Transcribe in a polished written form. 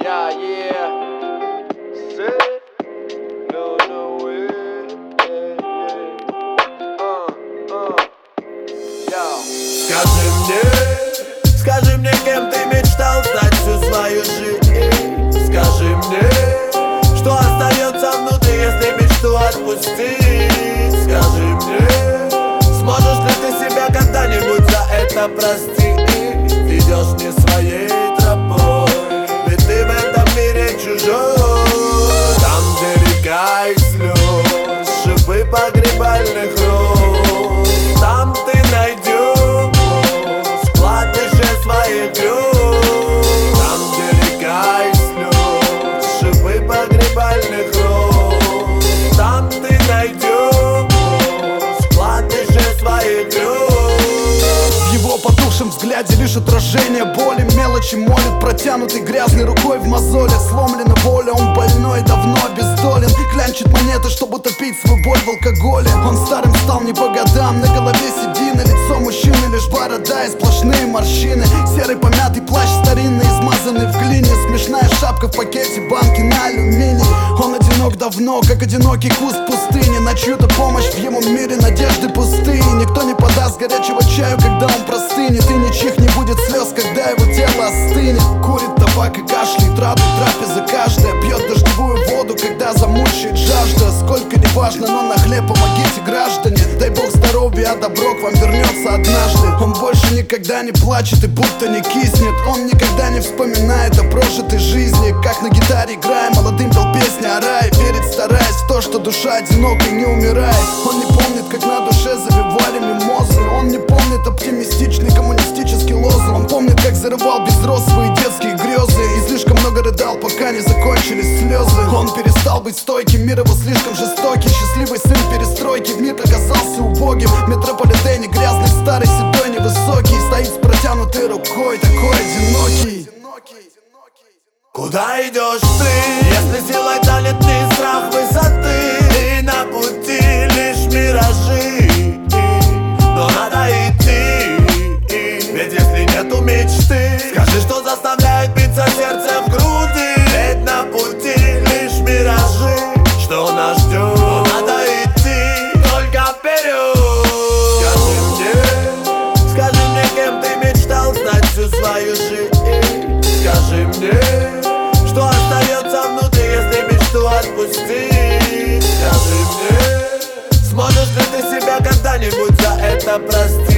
Yeah, yeah. Say, no, no way. Yeah. Скажи мне, кем ты мечтал стать всю свою жизнь. Скажи мне, что остается внутри, если мечту отпустить. Скажи мне, сможешь ли ты себя когда-нибудь за это простить? Идешь не своей тропой, ведь ты в этом мире чужой. Там, где река и слез, шипы погребальных роз, там ты найдешь склад душе своих грез. Там, где река и слез, шипы погребальных роз, там ты найдешь склад душе своих грез. В его потухшем взгляде лишь отражение боли. Мелочи молит протянутой грязной рукой в мозоле. Сломлена воля, он больной, давно обездолен. Клянчит монеты, чтобы утопить свою боль в алкоголе. Он старым стал не по годам, на голове седины. Лицо мужчины лишь борода и сплошные морщины. Серый помятый плащ старинный, измазанный в глине. Смешная шапка в пакете, банки на алюминий. Он одинок давно, как одинокий куст пустыни. На чью-то помощь в его мире надежды пустые. Никто не подаст горячего чаю, когда он простынет. И ничьих не будет слез, когда его тело остынет. Курит табак и кашляет, радует трапеза каждая. Пьет дождевую воду, когда замучает жажда. Сколько не важно, но на хлеб помогите, граждане. Дай бог здоровья, а добро к вам вернется однажды. Он больше никогда не плачет и будто не киснет. Он никогда не вспоминает о прожитой жизни. Как на гитаре играя, молодым пел песни о рае. Верит, стараясь в то, что душа одинокой не умирает. Он не помнит, как на душе завивали мимозы. Он не помнит оптимистичный коммунистический лозунг. Он помнит, как зарывал без роз свои детские грезы. И слишком много рыдал, пока не закончились слезы. Он перестал быть стойким, мир его слишком жестокий. Счастливый сын перестройки, в мир оказался убогим. В метрополитене грязный, старый, седой, невысокий. Стоит с протянутой рукой, такой одинокий. Куда идешь ты, если силой давит не страх высоты? И на пути лишь миражи, но надо идти. Ведь если нету мечты, скажи, что заставляет биться сердце в груди. Ведь на пути лишь миражи, что нас ждет, но надо идти только вперед. Скажи мне, кем ты мечтал стать всю свою жизнь. Скажи мне, что остается внутри, если мечту отпустить. Скажи мне, сможешь ли ты себя когда-нибудь за это простить?